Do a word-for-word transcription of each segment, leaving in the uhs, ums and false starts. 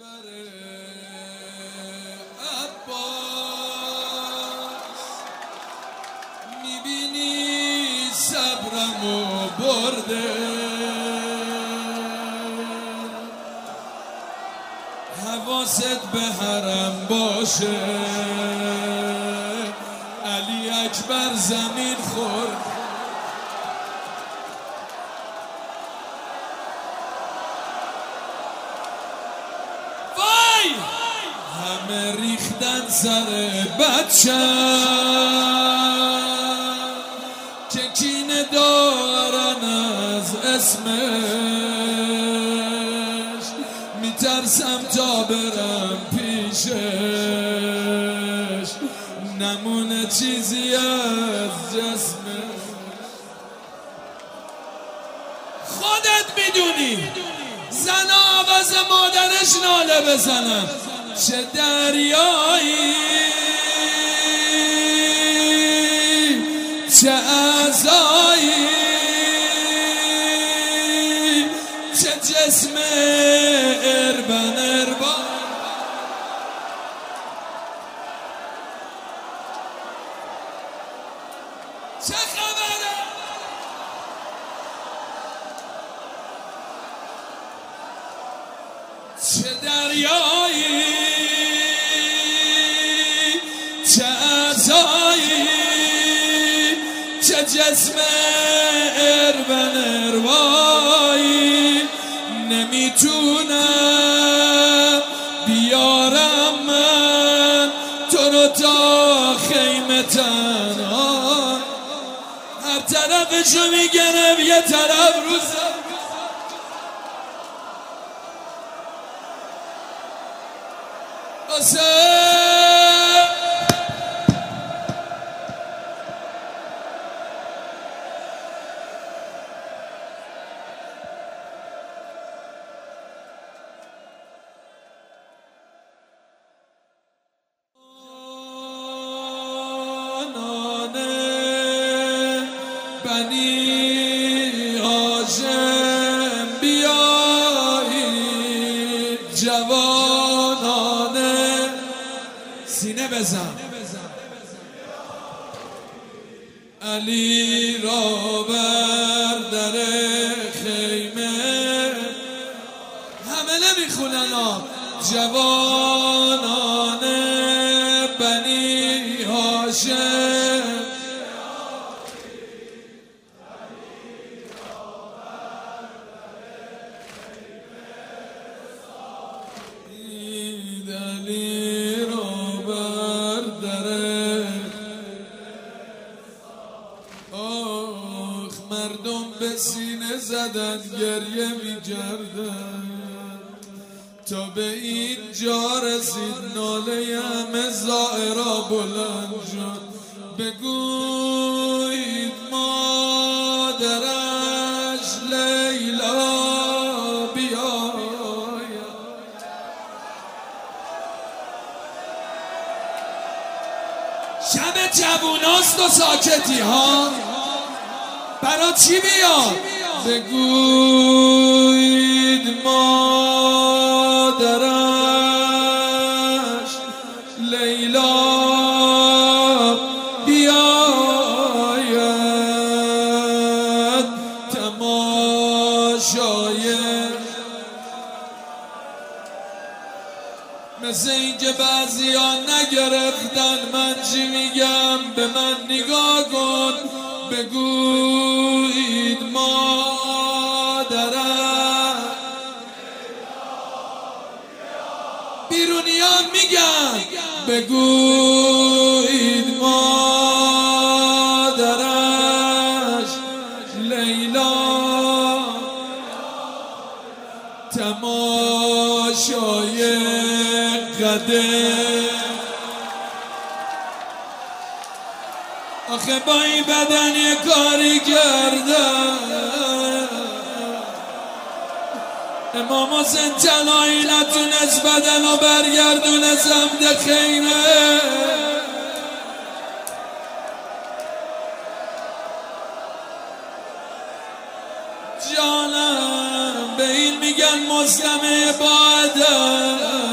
کشور عباس میبینی صبرمو برده، حواست به حرم باشه، علی اکبر زمین خورد. وای همه ریختن سر بچم که کینه دارن از اسمش، میترسم تا برم پیشش نمونه چیزی از جسمش. خودت میدونی زن آواز مادرش ناله بزنن چه دریایی، چه عزایی، چه جسم اربن اربان. چه خبره؟ چه دریایی، چه عزایی، چه جسم اربن اروایی. نمیتونم بیارم من تو رو تا خیمه تنها، هر طرفشو میگرم یه طرف رو زد. بنی هاشم بیایید، جوانانه سینه بزن، علی را بر در خیمه. همه نمیخونن ها. جوانانه بنی هاشم مردم به سینه زدن گریه می کردن تا به این جا رسید ناله همه زائرا بلند شد. بگویید مادرش لیلا بیاید. شب جووناست و ساکتی ها، برا چی بیاد؟ بگویید مادرش لیلا بیاید. تماشای مثل اینکه بعضی ها نگرفتن من چی میگم، به من نگاه کن. بگویید مادرم، بیرونیان میگن بگویید مادرش لیلا. تماشای قدر آخه با این بدن یه کاری کردم. امام حسین جلایی نتونست بدن رو برگردونه سمت خیمه. جانم به این میگن مسلمه باده.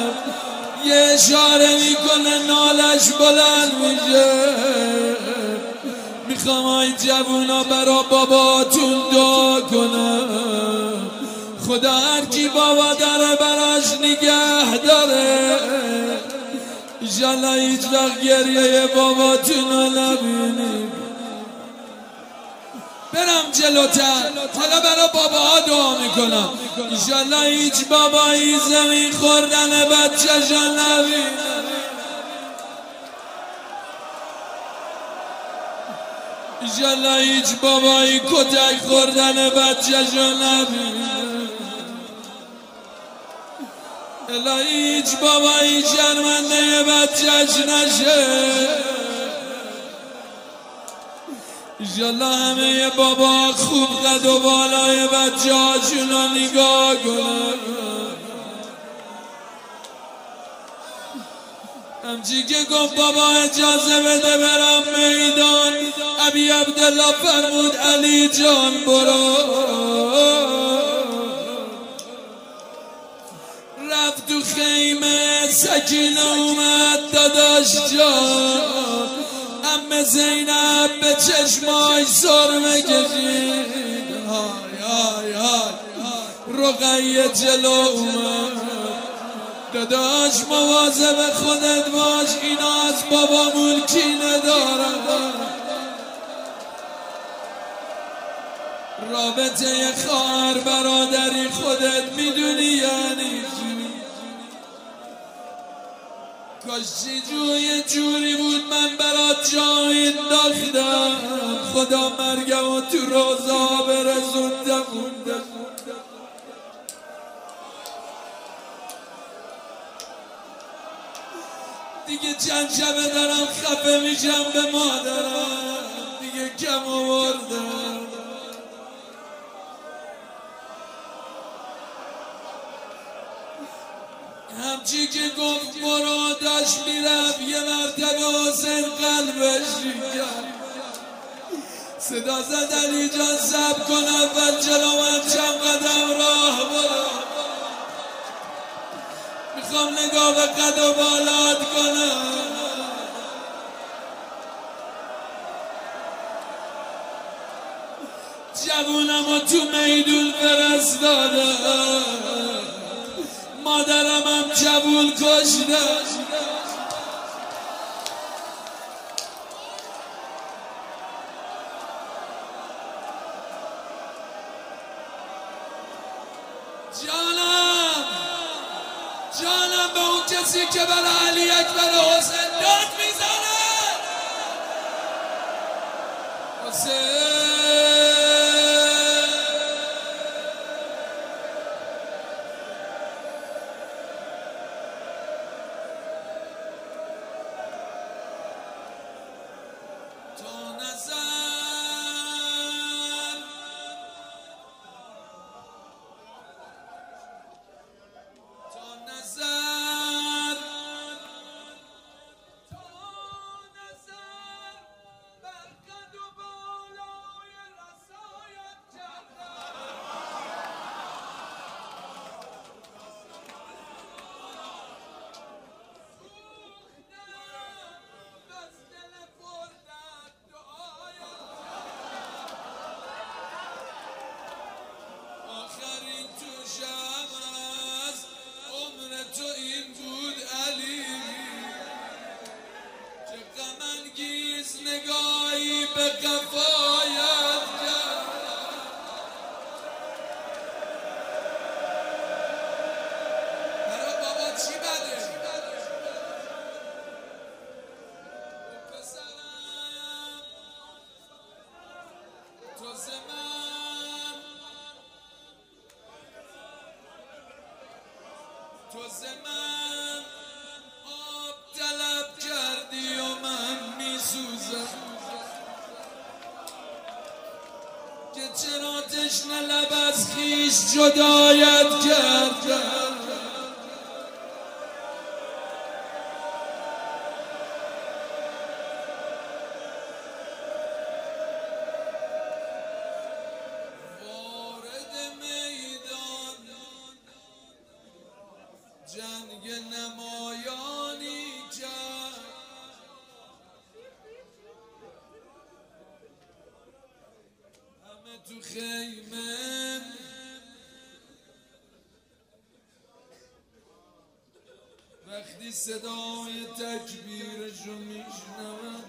اشاره میکنه نالش بلند میشه. میخوام ای جوونا برا باباتون دعا کنم، خدا هر کی بابا داره براش نگه داره. ایشالله هیچ وقت گریه باباتون رو نبینیم. برم جلوتر، حالا برا باباها دعا میکنم. ایشالله هیچ بابایی زمین خوردن بچه‌شو نبینه. ایشالله هیچ بابایی کتک خوردن بچه‌شو نبینه. الهی هیچ بابایی شرمنده بچه‌ش نشه. ایشالله همه بابا خوب قد و بالای بچه هاشون رو نگاه کنن. همچی که گفت بابا اجازه بده برم میدان، ابی عبدالله فرمود علی جان برو. رفت تو خیمه، سکینه اومد داداش جان. عمه زینب به چشمای سرمه کشید. های های های رقیه جلو اومد. داداش مواظب خودت باش، اینا از بابامون کینه دارن. رابطه خواهر برادری خودت میدونی یعنی کاشی جوی جوری بود من برات جایی انداختم. خدا مرگم و تو روزا برسوندم. دیگه چند شبه دارم خفه میشم به مادرم، دیگه کم آوردم. همچی که گفت برو داشت میرفت، یه مرتبه حسین قلبش ریخت. صدا زد علی جان صبر کن اول جلو من چند قدم راه برو. میخوام نگاه به قد و بالات کنم. جوونم و تو میدون فرستادم، مادرم هم جوون کشته. جانم جانم به اون کسی که برای علی اکبر حسین داد میزنه. حسین نگاهی به کفایت کرد. برای بابا چی بده؟ پسرم تو زمان تو زمان آب طلب کردی و من میسوزم که چرا تشنه لب از خویش جدایت کردم. جنگ نمایانی کرد همه تو خیمه وقتی صدای تکبیرشو میشنوم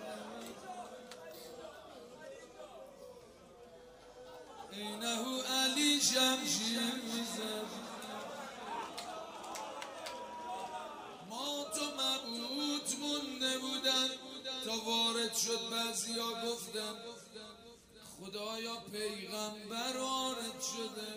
اینهو علی شمشیر میزد ما تو مبهوت مونده بودن تا وارد شد بعضیا گفتن خدایا پیغمبر وارد شده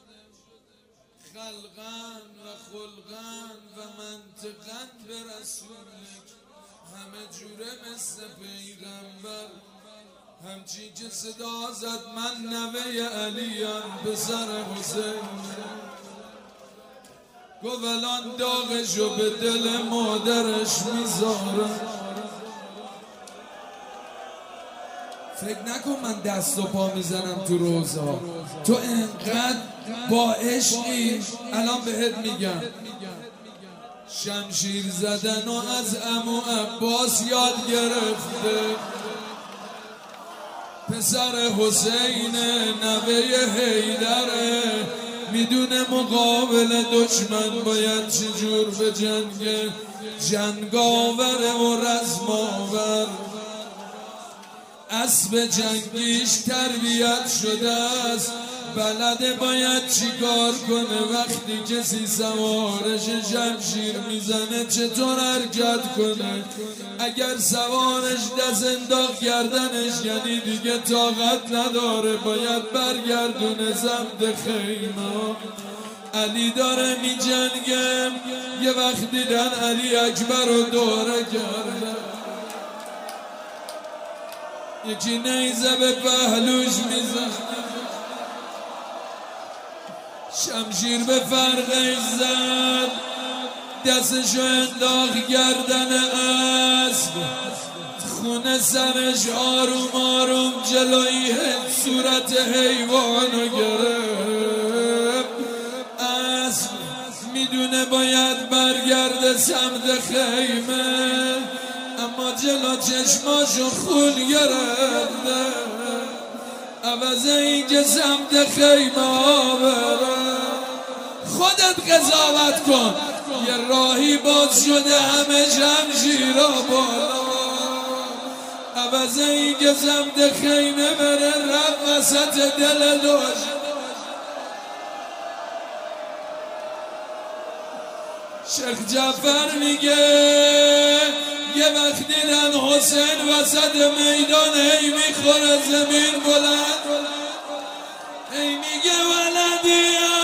خلقن و خلقن و منطقن به رسولک همه جوره مثل پیغمبر همچی که صدا زد من نوه علیم پسر حسین گفت الان داغشو به دل مادرش میذارم فکر نکن من دست و پا میزنم تو روزا تو انقدر با عشقی الان بهت میگم شمشیر زدن و از عمو عباس یاد گرفته پسر حسین نوه حیدره میدونه مقابل دشمن باید چجور به جنگ جنگاور و رزماور اسب جنگیش تربیت شده است بلده باید چیکار کنه وقتی کسی سوارش شمشیر میزنه چطور حرکت کنه اگر سوارش دست انداخت گردنش یعنی دیگه طاقت نداره باید برگردونه سمت خیمه علی داره می جنگه یه وقت دیدن علی اکبر رو دوره کرده یکی نیزه به پهلوش میزنه شمشیر به فرقش زد دستشو انداخت گردن اسب خونه سرش آروم آروم جلوی صورت حیوانو گرفت اسب میدونه باید برگرده سمت خیمه اما جلو چشماشو خون گرفته عوض این که سمت خیمه بره خودت قضاوت کن یه راهی باز شده همه شمشیرا بالا عوض این که سمت خیمه بره رفت وسط دل دوش شیخ جعفر میگه یه وقت دیدن حسین وسط میدان هی میخوره زمین بلند هی میگه ولدی